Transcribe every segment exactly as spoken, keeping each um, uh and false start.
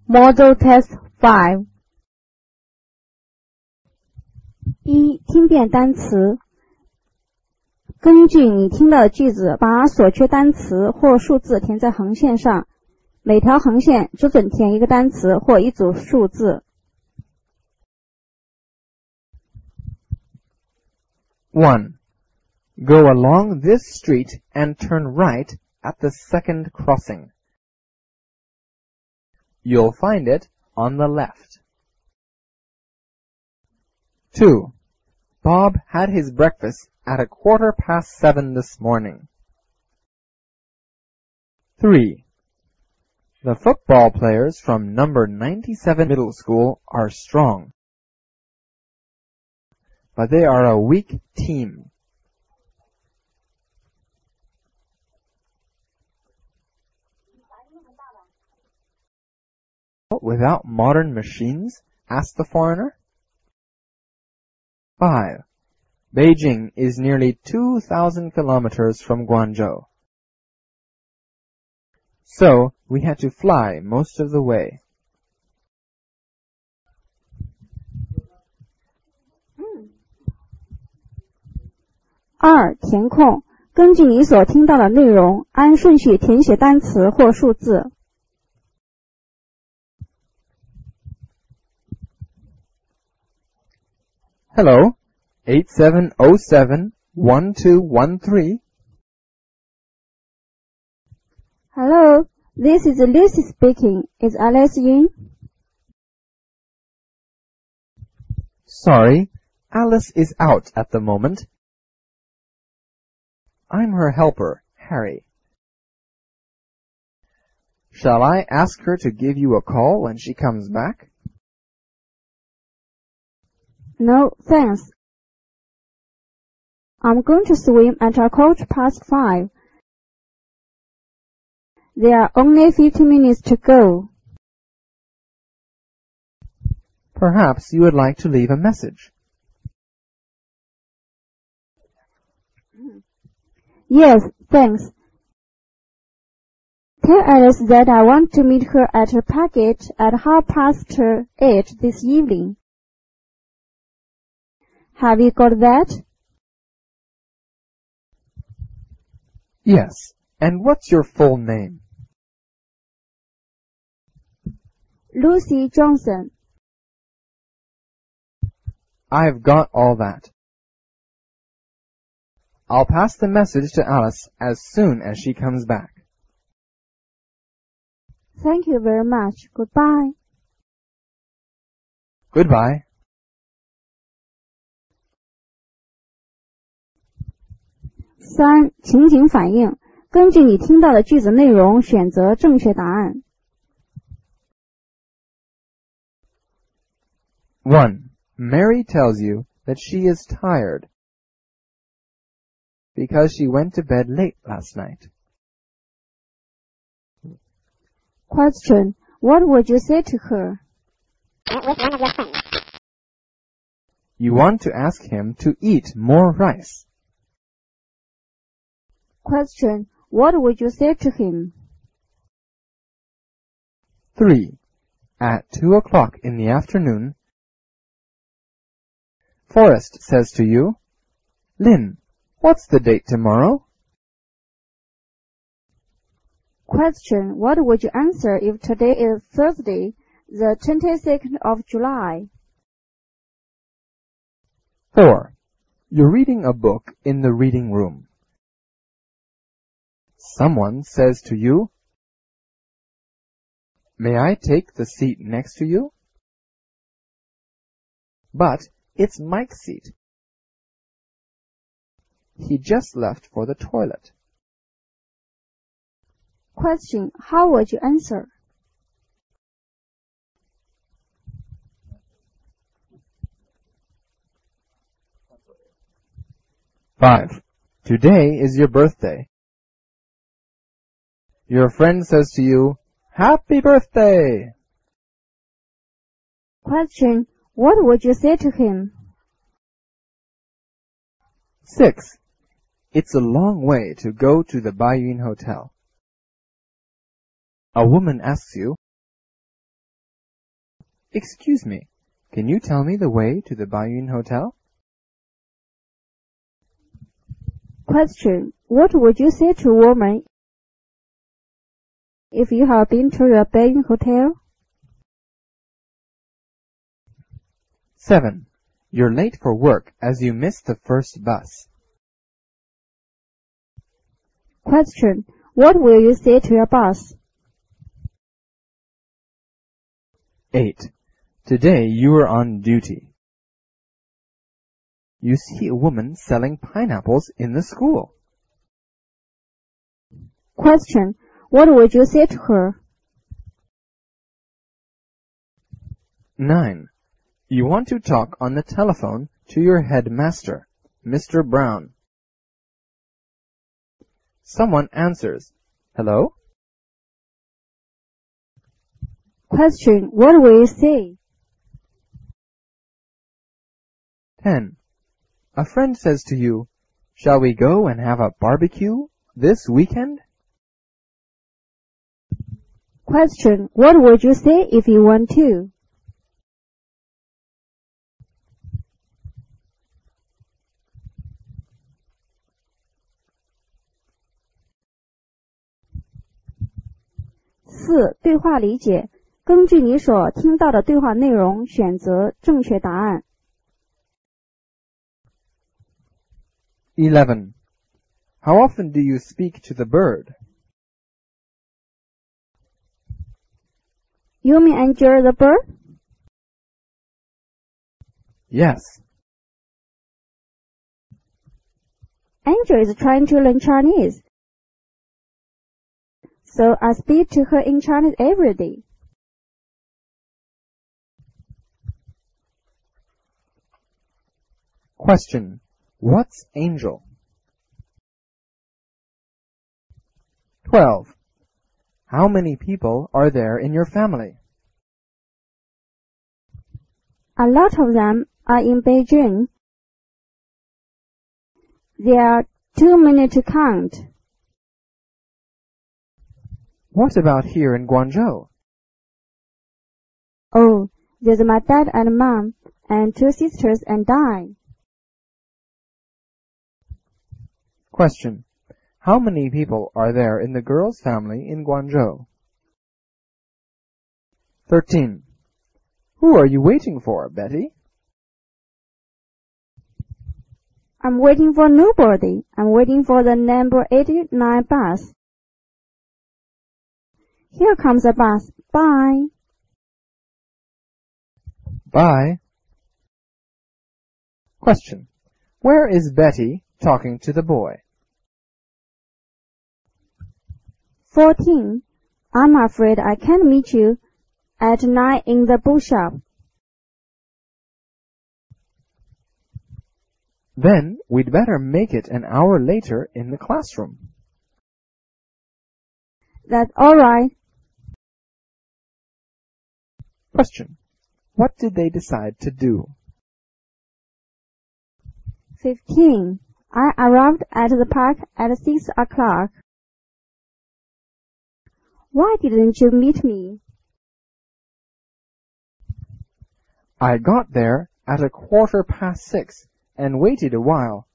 Model Test five 一、听辨单词。根据你听到的句子，把所缺单词或数字填在横线上，每条横线只准填一个单词或一组数字。 one. Go along this street and turn right at the second crossing. You'll find it on the left. two. Bob had his breakfast at a quarter past seven this morning. three. The football players from number ninety-seven Middle School are strong, but they are a weak team. Without modern machines? Asked the foreigner. five. Beijing is nearly two thousand kilometers from Guangzhou. So, we had to fly most of the way. 二、填空。根据你所听到的内容，按顺序填写单词或数字。 Hello, eight seven zero seven one two one three. Hello, this is Lucy speaking. Is Alice in? Sorry, Alice is out at the moment. I'm her helper, Harry. Shall I ask her to give you a call when she comes back? No, thanks. I'm going to swim at a quarter past five. There are only fifty minutes to go. Perhaps you would like to leave a message. Yes, thanks. Tell Alice that I want to meet her at her packet at half past eight this evening. Have you got that? Yes. And what's your full name? Lucy Johnson. I've got all that. I'll pass the message to Alice as soon as she comes back. Thank you very much. Goodbye. Goodbye. 三、情景反应。根据你听到的句子内容，选择正确答案。 one. Mary tells you that she is tired because she went to bed late last night. Question. What would you say to her? With one of your friends. You want to ask him to eat more rice. Question. What would you say to him? three. At two o'clock in the afternoon, Forrest says to you, Lynn, what's the date tomorrow? Question. What would you answer if today is Thursday, the twenty-second of July? four. You're reading a book in the reading room. Someone says to you, May I take the seat next to you? But it's Mike's seat. He just left for the toilet. Question. How would you answer? five. Today is your birthday. Your friend says to you, Happy birthday! Question. What would you say to him? six. It's a long way to go to the Baiyun Hotel. A woman asks you, Excuse me, can you tell me the way to the Bayun Hotel? Question. What would you say to a woman if you have been to the Bayun Hotel? seven. You're late for work as you missed the first bus. Question. What will you say to your boss? eight. Today you were on duty. You see a woman selling pineapples in the school. Question. What would you say to her? nine. You want to talk on the telephone to your headmaster, Mister Brown. Someone answers, "Hello?" Question. What will you say? ten. A friend says to you, "Shall we go and have a barbecue this weekend?" Question. What would you say if you want to?四、对话理解。根据你所听到的对话内容，选择正确答案。 eleven. How often do you speak to the bird? You mean Angel the bird? Yes. Angel is trying to learn Chinese, so I speak to her in Chinese every day. Question. What's angel? twelve. How many people are there in your family? A lot of them are in Beijing. There are too many to count. What about here in Guangzhou? Oh, there's my dad and mom, and two sisters and I. Question. How many people are there in the girl's family in Guangzhou? thirteen. Who are you waiting for, Betty? I'm waiting for nobody. I'm waiting for the number eighty-nine bus. Here comes a bus. Bye. Bye. Question. Where is Betty talking to the boy? fourteen. I'm afraid I can't meet you at nine in the bookshop. Then we'd better make it an hour later in the classroom. That's all right. Question. What did they decide to do? fifteen. I arrived at the park at six o'clock. Why didn't you meet me? I got there at a quarter past six and waited a while.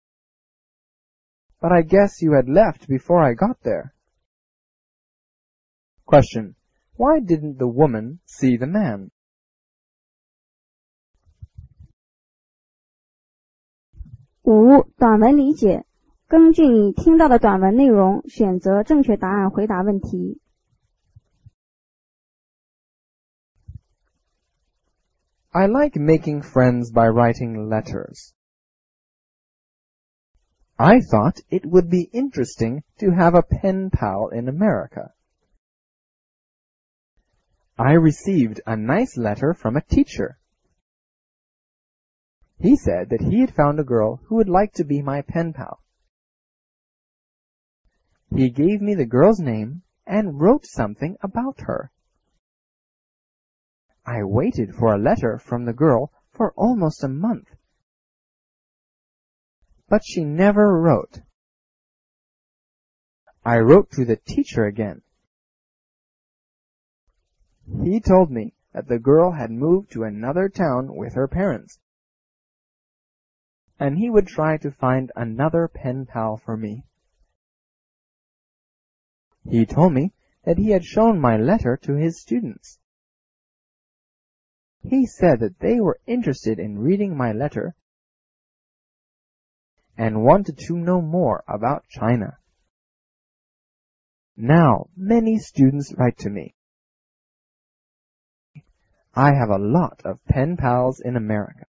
But I guess you had left before I got there. Question. Why didn't the woman see the man? 五、短文理解。根据你听到的短文内容，选择正确答案回答问题。 I like making friends by writing letters. I thought it would be interesting to have a pen pal in America. I received a nice letter from a teacher. He said that he had found a girl who would like to be my pen pal. He gave me the girl's name and wrote something about her. I waited for a letter from the girl for almost a month, but she never wrote. I wrote to the teacher again. He told me that the girl had moved to another town with her parents, and he would try to find another pen pal for me. He told me that he had shown my letter to his students. He said that they were interested in reading my letter and wanted to know more about China. Now, many students write to me. I have a lot of pen pals in America.